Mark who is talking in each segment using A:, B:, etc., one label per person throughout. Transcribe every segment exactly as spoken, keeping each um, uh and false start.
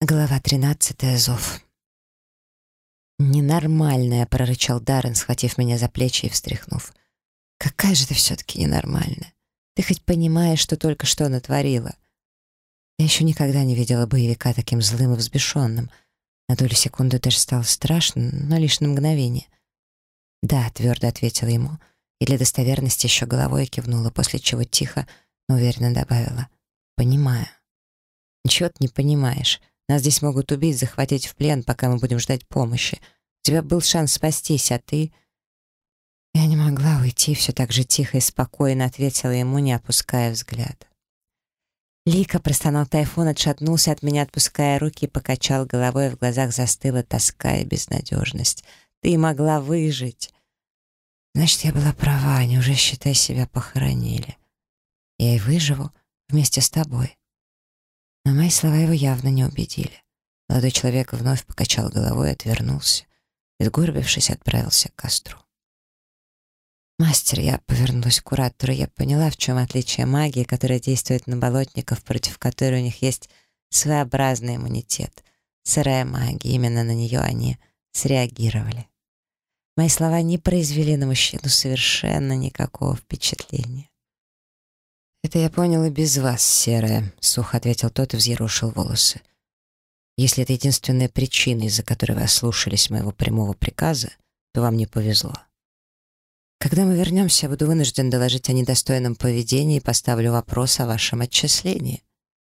A: Глава тринадцатая. Зов. «Ненормальная», — прорычал Даррен, схватив меня за плечи и встряхнув. «Какая же ты все-таки ненормальная? Ты хоть понимаешь, что только что натворила?» Я еще никогда не видела боевика таким злым и взбешенным. На долю секунды даже стало страшно, но лишь на мгновение. «Да», — твердо ответила ему, и для достоверности еще головой кивнула, после чего тихо, но уверенно добавила: «Понимаю». «Ничего ты не понимаешь. Нас здесь могут убить, захватить в плен, пока мы будем ждать помощи. У тебя был шанс спастись, а ты...» Я не могла уйти, все так же тихо и спокойно ответила ему, не опуская взгляд. «Лика», — простонал Тайфун, отшатнулся от меня, отпуская руки, и покачал головой, в глазах застыла тоска и безнадежность. «Ты могла выжить!» «Значит, я была права, они уже, считай, себя похоронили. Я и выживу вместе с тобой». Но мои слова его явно не убедили. Молодой человек вновь покачал головой и отвернулся, и, сгорбившись, отправился к костру. «Мастер», — я повернулась к куратору, я поняла, в чем отличие магии, которая действует на болотников, против которой у них есть своеобразный иммунитет. Сырая магия, именно на нее они среагировали. Мои слова не произвели на мужчину совершенно никакого впечатления. «Это я понял и без вас, серая», — сухо ответил тот и взъерошил волосы. «Если это единственная причина, из-за которой вы ослушались моего прямого приказа, то вам не повезло. Когда мы вернемся, я буду вынужден доложить о недостойном поведении и поставлю вопрос о вашем отчислении».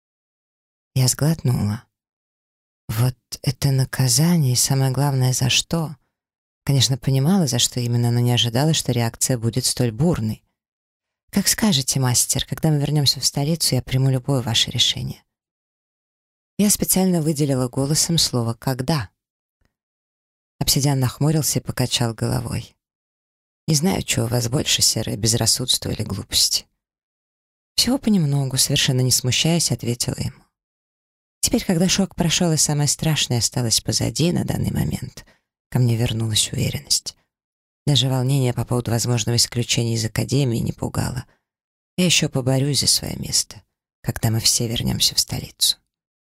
A: Я сглотнула. Вот это наказание, и самое главное, за что? Конечно, понимала, за что именно, но не ожидала, что реакция будет столь бурной. «Как скажете, мастер, когда мы вернемся в столицу, я приму любое ваше решение». Я специально выделила голосом слово «когда». Обсидиан нахмурился и покачал головой. «Не знаю, чего у вас больше, серое, безрассудство или глупости». «Всего понемногу», совершенно не смущаясь, ответила ему. Теперь, когда шок прошел и самое страшное осталось позади на данный момент, ко мне вернулась уверенность. Даже волнение по поводу возможного исключения из академии не пугало. Я еще поборюсь за свое место, когда мы все вернемся в столицу.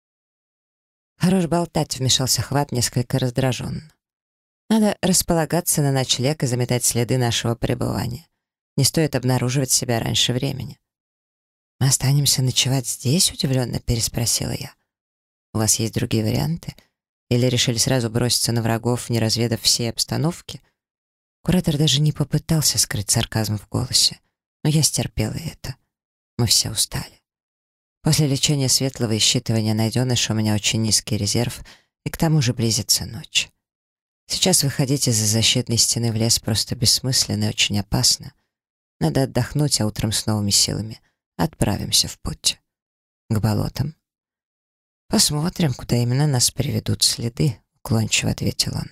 A: «Хорош болтать», — вмешался Хват несколько раздраженно. «Надо располагаться на ночлег и заметать следы нашего пребывания. Не стоит обнаруживать себя раньше времени». «Мы останемся ночевать здесь?» — удивленно переспросила я. «У вас есть другие варианты? Или решили сразу броситься на врагов, не разведав всей обстановки?» Куратор даже не попытался скрыть сарказм в голосе, но я стерпела это. Мы все устали. После лечения светлого и считывания найденыша у меня очень низкий резерв, и к тому же близится ночь. Сейчас выходить из-за защитной стены в лес просто бессмысленно и очень опасно. Надо отдохнуть, а утром с новыми силами отправимся в путь. К болотам. «Посмотрим, куда именно нас приведут следы», — уклончиво ответил он.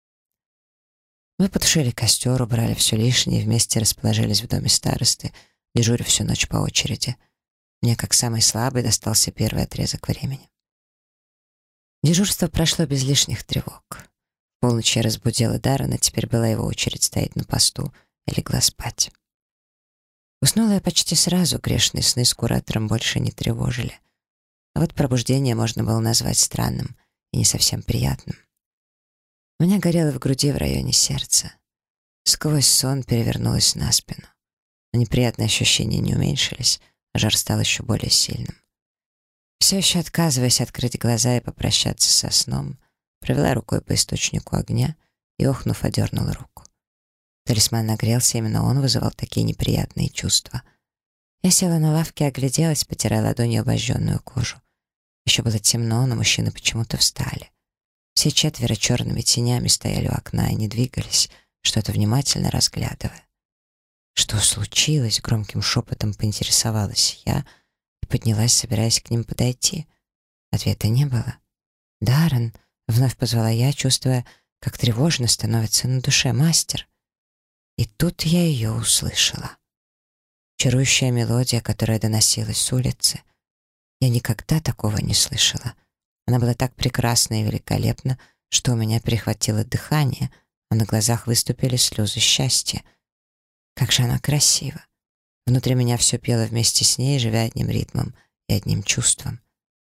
A: Мы потушили костер, убрали все лишнее и вместе расположились в доме старосты, дежуря всю ночь по очереди. Мне, как самый слабый, достался первый отрезок времени. Дежурство прошло без лишних тревог. В полночь я разбудила Даррена, теперь была его очередь стоять на посту и легла спать. Уснула я почти сразу, грешные сны с куратором больше не тревожили. А вот пробуждение можно было назвать странным и не совсем приятным. У меня горело в груди в районе сердца. Сквозь сон перевернулась на спину. Но неприятные ощущения не уменьшились, а жар стал еще более сильным. Все еще отказываясь открыть глаза и попрощаться со сном, провела рукой по источнику огня и, охнув, одернула руку. Талисман нагрелся, именно он вызывал такие неприятные чувства. Я села на лавке и огляделась, потирая ладонью обожженную кожу. Еще было темно, но мужчины почему-то встали. Все четверо черными тенями стояли у окна и не двигались, что-то внимательно разглядывая. «Что случилось?» — громким шепотом поинтересовалась я и поднялась, собираясь к ним подойти. Ответа не было. «Даррен!» — вновь позвала я, чувствуя, как тревожно становится на душе мастер. И тут я ее услышала. Чарующая мелодия, которая доносилась с улицы. Я никогда такого не слышала. Она была так прекрасна и великолепна, что у меня перехватило дыхание, а на глазах выступили слезы счастья. Как же она красива! Внутри меня все пело вместе с ней, живя одним ритмом и одним чувством.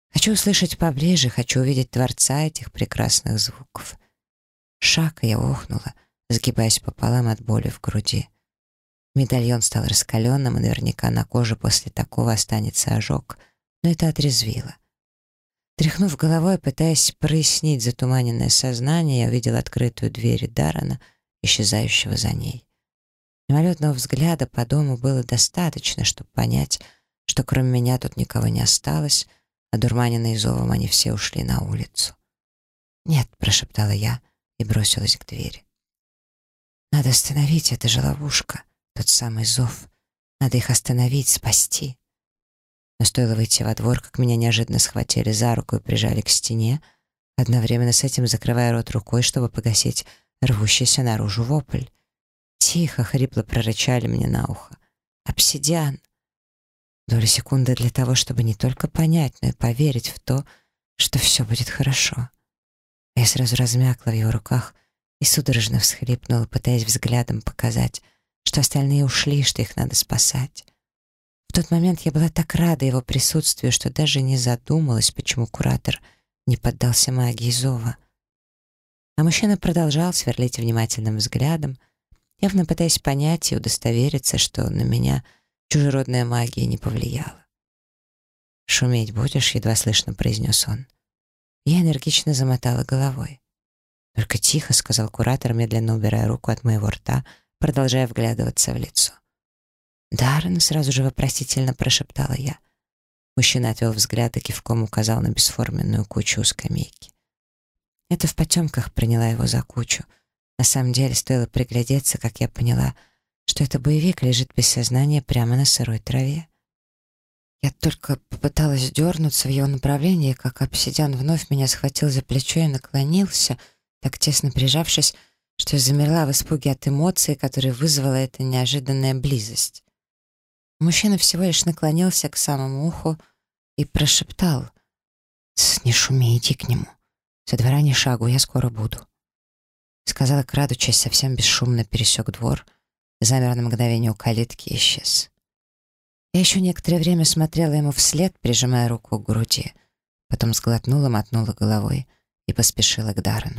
A: Хочу услышать поближе, хочу увидеть Творца этих прекрасных звуков. Шаг, и я охнула, сгибаясь пополам от боли в груди. Медальон стал раскаленным, и наверняка на коже после такого останется ожог, но это отрезвило. Тряхнув головой, пытаясь прояснить затуманенное сознание, я увидела открытую дверь Даррена, исчезающего за ней. Мимолетного взгляда по дому было достаточно, чтобы понять, что кроме меня тут никого не осталось, а дурманенные зовом они все ушли на улицу. «Нет», — прошептала я и бросилась к двери. «Надо остановить, это же ловушка, тот самый зов. Надо их остановить, спасти». Но стоило выйти во двор, как меня неожиданно схватили за руку и прижали к стене, одновременно с этим закрывая рот рукой, чтобы погасить рвущийся наружу вопль. «Тихо!» — хрипло прорычали мне на ухо. «Обсидиан!» Доля секунды для того, чтобы не только понять, но и поверить в то, что все будет хорошо. Я сразу размякла в его руках и судорожно всхлипнула, пытаясь взглядом показать, что остальные ушли, что их надо спасать. В тот момент я была так рада его присутствию, что даже не задумалась, почему куратор не поддался магии зова. А мужчина продолжал сверлить внимательным взглядом, явно пытаясь понять и удостовериться, что на меня чужеродная магия не повлияла. «Шуметь будешь?» — едва слышно произнес он. Я энергично замотала головой. «Только тихо», — сказал куратор, медленно убирая руку от моего рта, продолжая вглядываться в лицо. «Даррен», — сразу же вопросительно прошептала я. Мужчина отвел взгляд и кивком указал на бесформенную кучу у скамейки. Это в потемках приняла его за кучу. На самом деле стоило приглядеться, как я поняла, что это боевик лежит без сознания прямо на сырой траве. Я только попыталась дернуться в его направлении, как обсидиан вновь меня схватил за плечо и наклонился, так тесно прижавшись, что я замерла в испуге от эмоций, которые вызвала эта неожиданная близость. Мужчина всего лишь наклонился к самому уху и прошептал: «Не шуми, иди к нему. Со двора ни шагу, я скоро буду». Сказала, крадучись, совсем бесшумно пересек двор, замер на мгновение у калитки и исчез. Я еще некоторое время смотрела ему вслед, прижимая руку к груди, потом сглотнула, мотнула головой и поспешила к Даррену.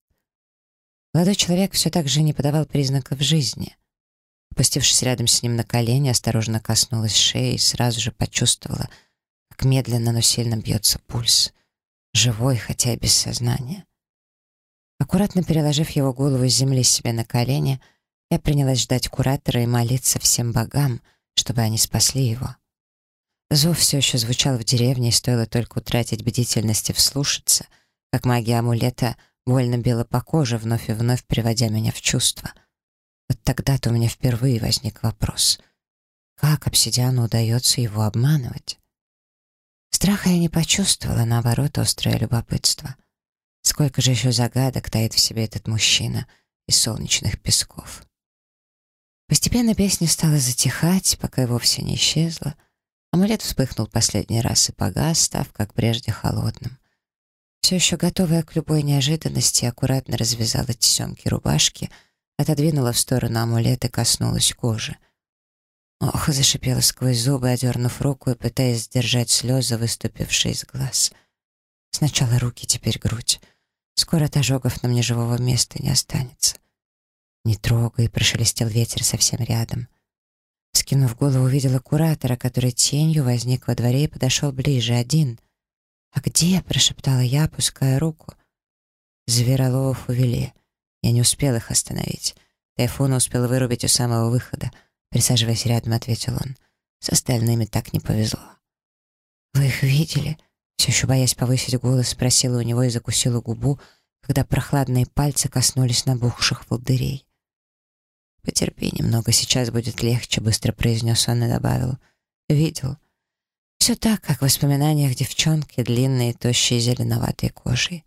A: Молодой человек все так же не подавал признаков жизни. Опустившись рядом с ним на колени, осторожно коснулась шеи и сразу же почувствовала, как медленно, но сильно бьется пульс. Живой, хотя и без сознания. Аккуратно переложив его голову с земли себе на колени, я принялась ждать куратора и молиться всем богам, чтобы они спасли его. Зов все еще звучал в деревне, и стоило только утратить бдительность и вслушаться, как магия амулета больно била по коже, вновь и вновь приводя меня в чувство. Вот тогда-то у меня впервые возник вопрос: как обсидиану удается его обманывать? Страха я не почувствовала, наоборот, острое любопытство. Сколько же еще загадок таит в себе этот мужчина из солнечных песков. Постепенно песня стала затихать, пока и вовсе не исчезла. Амулет вспыхнул последний раз и погас, став, как прежде, холодным. Все еще готовая к любой неожиданности, аккуратно развязала тесемки рубашки, отодвинула в сторону амулет и коснулась кожи. Ох, зашипела сквозь зубы, одернув руку и пытаясь сдержать слезы, выступившие из глаз. Сначала руки, теперь грудь. Скоро от ожогов на мне живого места не останется. «Не трогай», — прошелестел ветер совсем рядом. Скинув голову, увидела куратора, который тенью возник во дворе и подошел ближе, один. «А где?» — прошептала я, опуская руку. Звероловов увели. Я не успел их остановить. Тайфуна успел вырубить у самого выхода. Присаживаясь рядом, ответил он. С остальными так не повезло. «Вы их видели?» Все еще боясь повысить голос, спросила у него и закусила губу, когда прохладные пальцы коснулись набухших волдырей. «Потерпи немного, сейчас будет легче», — быстро произнес он и добавил. «Видел. Все так, как в воспоминаниях девчонки, длинные, тощие, зеленоватой кожей».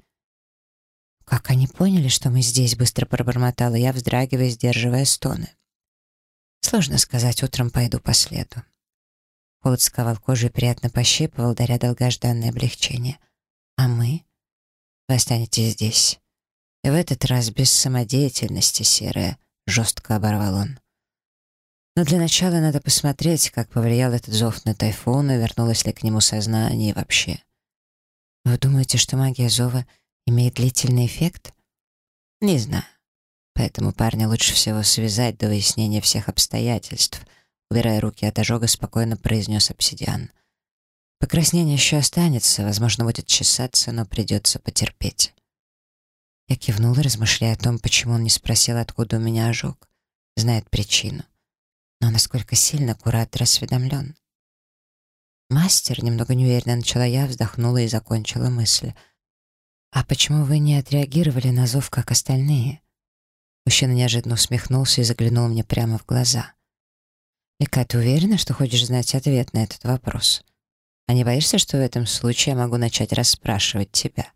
A: «Как они поняли, что мы здесь?» — быстро пробормотала я, вздрагивая, сдерживая стоны. «Сложно сказать, утром пойду по следу». Холод сковал кожу и приятно пощипывал, даря долгожданное облегчение. «А мы? Вы останетесь здесь. И в этот раз без самодеятельности, серая», — жестко оборвал он. «Но для начала надо посмотреть, как повлиял этот зов на Тайфуна, вернулось ли к нему сознание и вообще. Вы думаете, что магия зова имеет длительный эффект? Не знаю. Поэтому парня лучше всего связать до выяснения всех обстоятельств. Убирая руки от ожога, спокойно произнес обсидиан. Покраснение еще останется, возможно, будет чесаться, но придется потерпеть. Я кивнула, размышляя о том, почему он не спросил, откуда у меня ожог. Знает причину. Но насколько сильно куратор осведомлен. «Мастер», — немного неуверенно начала я, вздохнула и закончила мысль. «А почему вы не отреагировали на зов, как остальные?» Мужчина неожиданно усмехнулся и заглянул мне прямо в глаза. «Лика, ты уверена, что хочешь знать ответ на этот вопрос? А не боишься, что в этом случае я могу начать расспрашивать тебя?»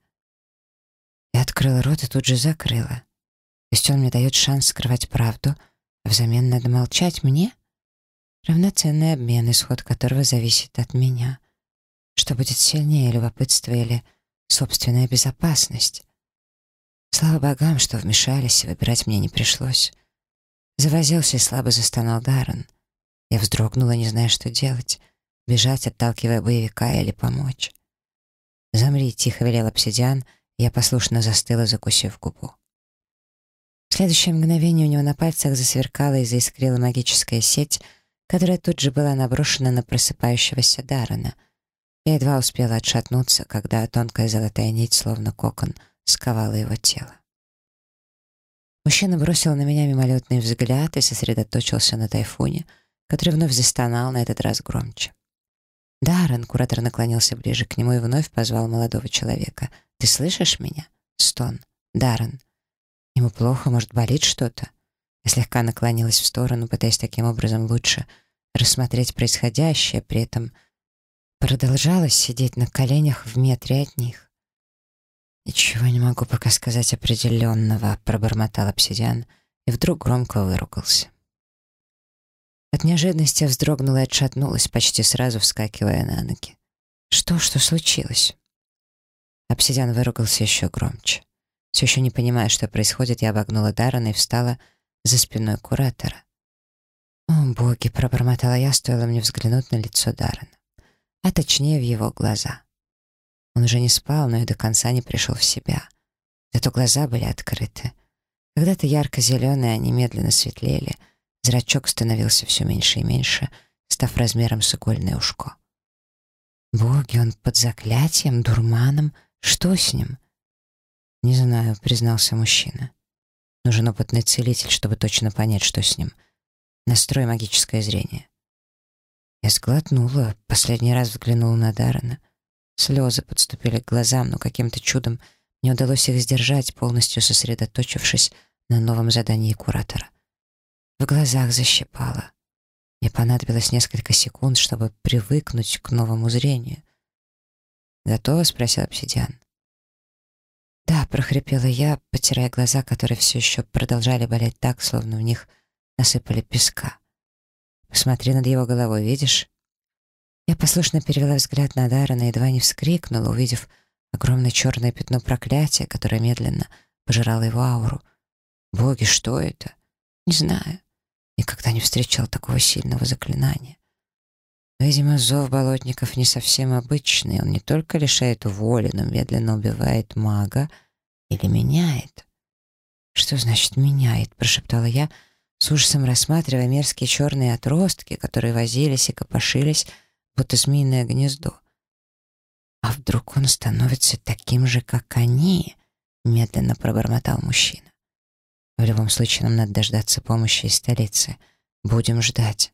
A: Я открыла рот и тут же закрыла. То есть он мне дает шанс скрывать правду, а взамен надо молчать мне? Равноценный обмен, исход которого зависит от меня. Что будет сильнее, любопытство или собственная безопасность? Слава богам, что вмешались, и выбирать мне не пришлось. Завозился и слабо застонал Даррен. Я вздрогнула, не зная, что делать. Бежать, отталкивая боевика, или помочь. «Замри», — тихо велел обсидиан, и я послушно застыла, закусив губу. В следующее мгновение у него на пальцах засверкала и заискрила магическая сеть, которая тут же была наброшена на просыпающегося Даррена. Я едва успела отшатнуться, когда тонкая золотая нить, словно кокон, сковала его тело. Мужчина бросил на меня мимолетный взгляд и сосредоточился на тайфуне, который вновь застонал, на этот раз громче. «Даррен», — куратор наклонился ближе к нему и вновь позвал молодого человека. «Ты слышишь меня?» Стон. «Даррен». Ему плохо, может, болит что-то? Я слегка наклонилась в сторону, пытаясь таким образом лучше рассмотреть происходящее, при этом продолжала сидеть на коленях в метре от них. «Ничего не могу пока сказать определенного», — пробормотал обсидиан и вдруг громко выругался. От неожиданности я вздрогнула и отшатнулась, почти сразу вскакивая на ноги. «Что, что случилось?» Обсидиан выругался еще громче. Все еще не понимая, что происходит, я обогнула Даррена и встала за спиной куратора. «О, боги!» — пробормотала я, стоило мне взглянуть на лицо Даррена. А точнее, в его глаза. Он уже не спал, но и до конца не пришел в себя. Зато глаза были открыты. Когда-то ярко-зеленые, они медленно светлели. Зрачок становился все меньше и меньше, став размером с игольное ушко. «Боги, он под заклятием, дурманом? Что с ним?» «Не знаю», — признался мужчина. «Нужен опытный целитель, чтобы точно понять, что с ним. Настрой магическое зрение». Я сглотнула, последний раз взглянула на Даррена. Слезы подступили к глазам, но каким-то чудом мне удалось их сдержать, полностью сосредоточившись на новом задании куратора. В глазах защипало. Мне понадобилось несколько секунд, чтобы привыкнуть к новому зрению. «Готова?» — спросил обсидиан. «Да», — прохрипела я, потирая глаза, которые все еще продолжали болеть так, словно в них насыпали песка. «Посмотри над его головой, видишь?» Я послушно перевела взгляд на Даррена и едва не вскрикнула, увидев огромное черное пятно проклятия, которое медленно пожирало его ауру. «Боги, что это?» «Не знаю. Никогда не встречал такого сильного заклинания. Видимо, зов болотников не совсем обычный. Он не только лишает воли, но медленно убивает мага или меняет». «Что значит «меняет»?» — прошептала я, с ужасом рассматривая мерзкие черные отростки, которые возились и копошились, будто змеиное гнездо. «А вдруг он становится таким же, как они?» — медленно пробормотал мужчина. «В любом случае, нам надо дождаться помощи из столицы. Будем ждать».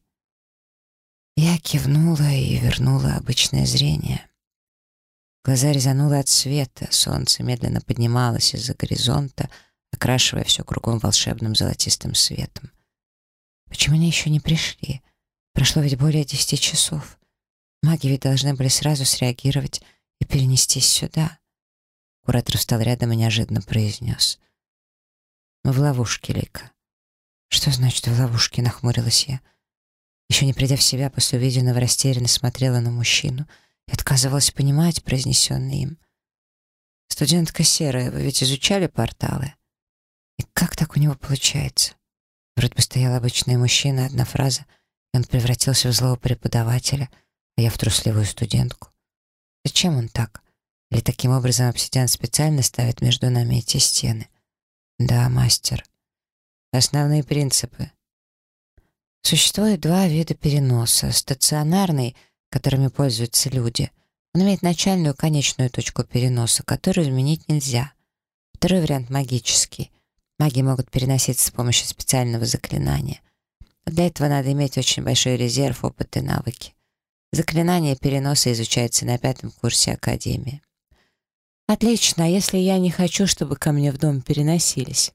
A: Я кивнула и вернула обычное зрение. Глаза резануло от света, солнце медленно поднималось из-за горизонта, окрашивая все кругом волшебным золотистым светом. Почему они еще не пришли? Прошло ведь более десяти часов. Маги ведь должны были сразу среагировать и перенестись сюда. Куратор встал рядом и неожиданно произнес: «Мы в ловушке, Лика». «Что значит «в ловушке»?» — нахмурилась я. Еще не придя в себя после увиденного, растерянно смотрела на мужчину и отказывалась понимать произнесенное им. «Студентка Серая, вы ведь изучали порталы? И как так у него получается?» Вроде бы стоял обычный мужчина, одна фраза, и он превратился в злого преподавателя, а я в трусливую студентку. Зачем он так? Или таким образом обсидиан специально ставит между нами эти стены? Да, мастер. Основные принципы. Существует два вида переноса. Стационарный, которыми пользуются люди. Он имеет начальную и конечную точку переноса, которую изменить нельзя. Второй вариант — магический. Маги могут переноситься с помощью специального заклинания. Но для этого надо иметь очень большой резерв, опыт и навыки. Заклинание переноса изучается на пятом курсе Академии. Отлично, а если я не хочу, чтобы ко мне в дом переносились?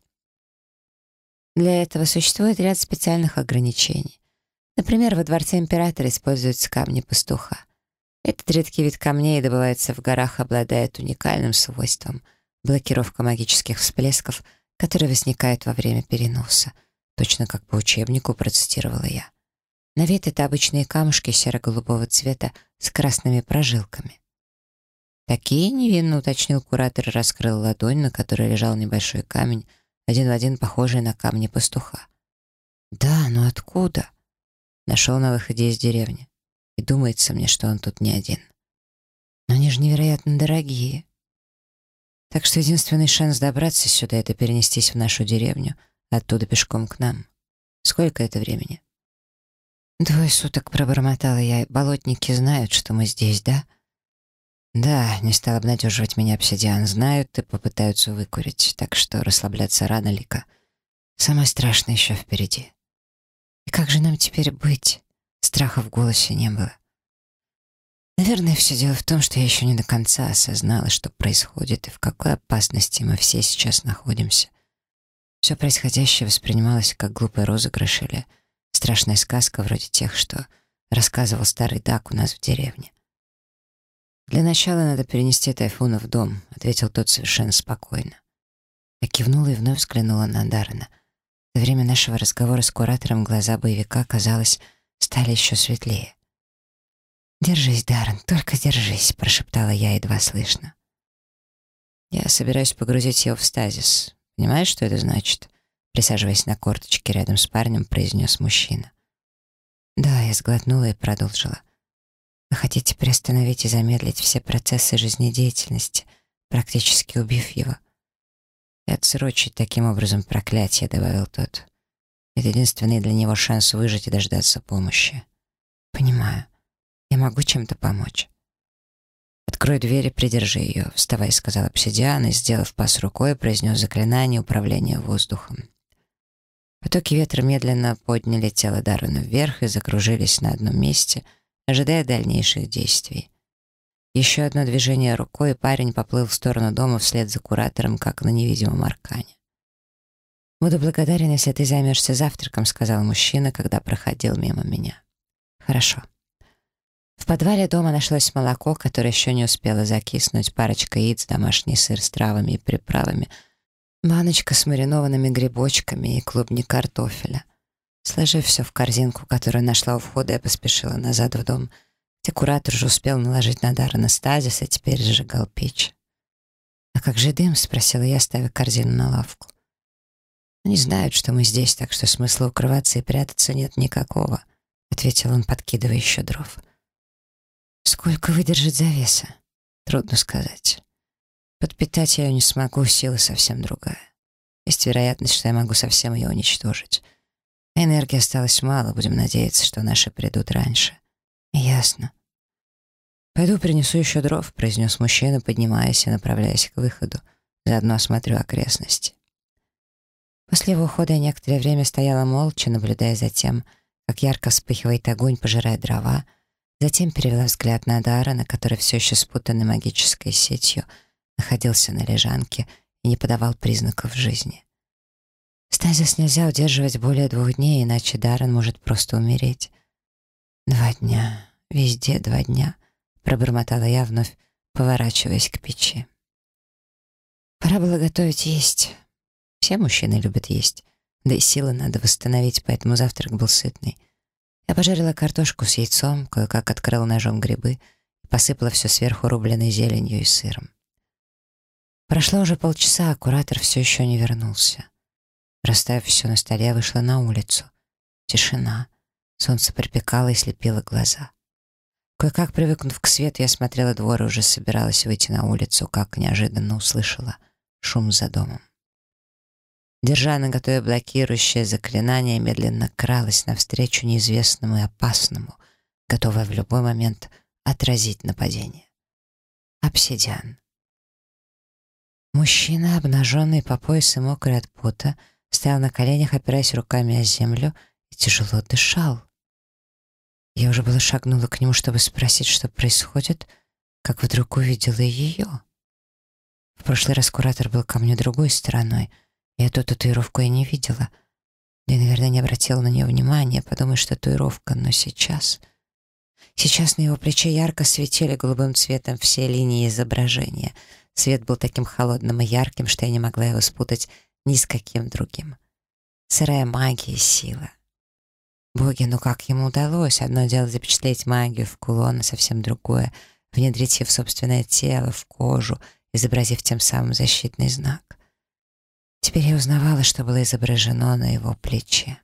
A: Для этого существует ряд специальных ограничений. Например, во дворце императора используются камни пастуха. Этот редкий вид камней добывается в горах, обладает уникальным свойством — блокировка магических всплесков, которые возникают во время переноса. Точно как по учебнику процитировала я. На вид это обычные камушки серо-голубого цвета с красными прожилками. «Такие?» — невинно уточнил куратор и раскрыл ладонь, на которой лежал небольшой камень, один в один похожий на камни пастуха. «Да, но откуда?» Нашел на выходе из деревни. И думается мне, что он тут не один. Но они же невероятно дорогие. Так что единственный шанс добраться сюда — это перенестись в нашу деревню, а оттуда пешком к нам. Сколько это времени? Двое суток, пробормотала я. Болотники знают, что мы здесь, да? Да, не стал обнадеживать меня обсидиан. Знают и попытаются выкурить, так что расслабляться рано, Лика. Самое страшное еще впереди. И как же нам теперь быть? Страха в голосе не было. Наверное, все дело в том, что я еще не до конца осознала, что происходит и в какой опасности мы все сейчас находимся. Все происходящее воспринималось как глупый розыгрыш или страшная сказка вроде тех, что рассказывал старый Дак у нас в деревне. «Для начала надо перенести Тайфуна в дом», — ответил тот совершенно спокойно. Я кивнула и вновь взглянула на Даррена. Во время нашего разговора с куратором глаза боевика, казалось, стали еще светлее. «Держись, Даррен, только держись», — прошептала я едва слышно. «Я собираюсь погрузить его в стазис. Понимаешь, что это значит?» Присаживаясь на корточки рядом с парнем, произнес мужчина. «Да», — я сглотнула и продолжила. «Вы хотите приостановить и замедлить все процессы жизнедеятельности, практически убив его?» «И отсрочить таким образом проклятие», — добавил тот. «Это единственный для него шанс выжить и дождаться помощи». «Понимаю. Я могу чем-то помочь?» «Открой дверь и придержи ее», — вставай, — сказал обсидиан, и, сделав пас рукой, произнес заклинание управления воздухом. Потоки ветра медленно подняли тело Даррена вверх и закружились на одном месте, ожидая дальнейших действий. Еще одно движение рукой, и парень поплыл в сторону дома вслед за куратором, как на невидимом аркане. «Буду благодарен, если ты займешься завтраком», — сказал мужчина, когда проходил мимо меня. «Хорошо». В подвале дома нашлось молоко, которое еще не успело закиснуть, парочка яиц, домашний сыр с травами и приправами, баночка с маринованными грибочками и клубни картофеля. Сложив все в корзинку, которую нашла у входа, я поспешила назад в дом, где куратор уже успел наложить на Даррена стазис, а теперь сжигал печь. «А как же дым?» — спросила я, ставя корзину на лавку. «Они знают, что мы здесь, так что смысла укрываться и прятаться нет никакого», — ответил он, подкидывая еще дров. «Сколько выдержит завеса? Трудно сказать. Подпитать я ее не смогу, сила совсем другая. Есть вероятность, что я могу совсем ее уничтожить. А энергии осталось мало, будем надеяться, что наши придут раньше». «Ясно». «Пойду принесу еще дров», — произнес мужчина, поднимаясь и направляясь к выходу. «Заодно осмотрю окрестности». После его ухода я некоторое время стояла молча, наблюдая за тем, как ярко вспыхивает огонь, пожирая дрова. Затем перевела взгляд на Даррена, который все еще спутанный магической сетью находился на лежанке и не подавал признаков жизни. Стазис нельзя удерживать более двух дней, иначе Даррен может просто умереть. «Два дня, везде два дня», — пробормотала я, вновь поворачиваясь к печи. Пора было готовить есть. Все мужчины любят есть, да и силы надо восстановить, поэтому завтрак был сытный. Я пожарила картошку с яйцом, кое-как открыла ножом грибы и посыпала все сверху рубленой зеленью и сыром. Прошло уже полчаса, а куратор все еще не вернулся. Расставив все на столе, я вышла на улицу. Тишина. Солнце припекало и слепило глаза. Кое-как привыкнув к свету, я смотрела двор и уже собиралась выйти на улицу, как неожиданно услышала шум за домом. Держа наготове блокирующее заклинание, медленно кралась навстречу неизвестному и опасному, готовая в любой момент отразить нападение. Обсидиан. Мужчина, обнаженный по пояс и мокрый от пота, стоял на коленях, опираясь руками о землю, и тяжело дышал. Я уже было шагнула к нему, чтобы спросить, что происходит, как вдруг увидела ее. В прошлый раз куратор был ко мне другой стороной, и эту татуировку я не видела. Я, наверное, не обратила на нее внимания, подумая, что татуировка, но сейчас... Сейчас на его плече ярко светили голубым цветом все линии изображения. Свет был таким холодным и ярким, что я не могла его спутать ни с каким другим. Сырая магия и сила. Боги, ну как ему удалось? Одно дело запечатлеть магию в кулон, а совсем другое — внедрить ее в собственное тело, в кожу, изобразив тем самым защитный знак. Теперь я узнавала, что было изображено на его плече.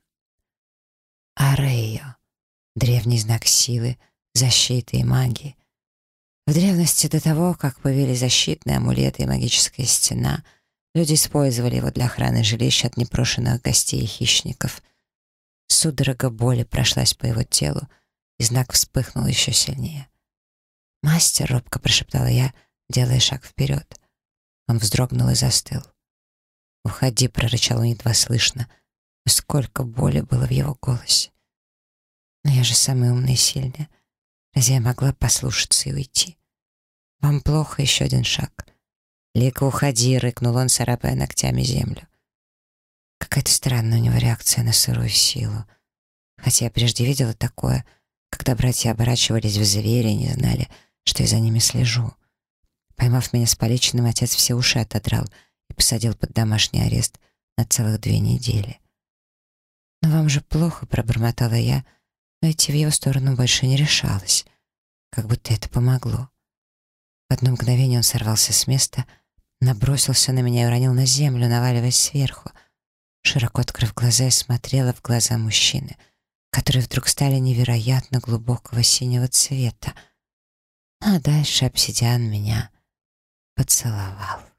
A: Арейо — древний знак силы, защиты и магии. В древности, до того, как появились защитные амулеты и магическая стена, люди использовали его для охраны жилища от непрошенных гостей и хищников. Судорога боли прошлась по его телу, и знак вспыхнул еще сильнее. «Мастер», — робко прошептала я, делая шаг вперед. Он вздрогнул и застыл. «Уходи», — прорычал он едва слышно. Сколько боли было в его голосе. «Но я же самый умный и сильный. Разве я могла послушаться и уйти? Вам плохо?» — еще один шаг. «Лика, уходи», — рыкнул он, царапая ногтями землю. Какая-то странная у него реакция на сырую силу. Хотя я прежде видела такое, когда братья оборачивались в зверя и не знали, что я за ними слежу. Поймав меня с поличным, отец все уши отодрал и посадил под домашний арест на целых две недели. «Но вам же плохо», — пробормотала я, но идти в его сторону больше не решалась. Как будто это помогло. В одно мгновение он сорвался с места, набросился на меня и уронил на землю, наваливаясь сверху. Широко открыв глаза, я смотрела в глаза мужчины, которые вдруг стали невероятно глубокого синего цвета. А дальше обсидиан меня поцеловал.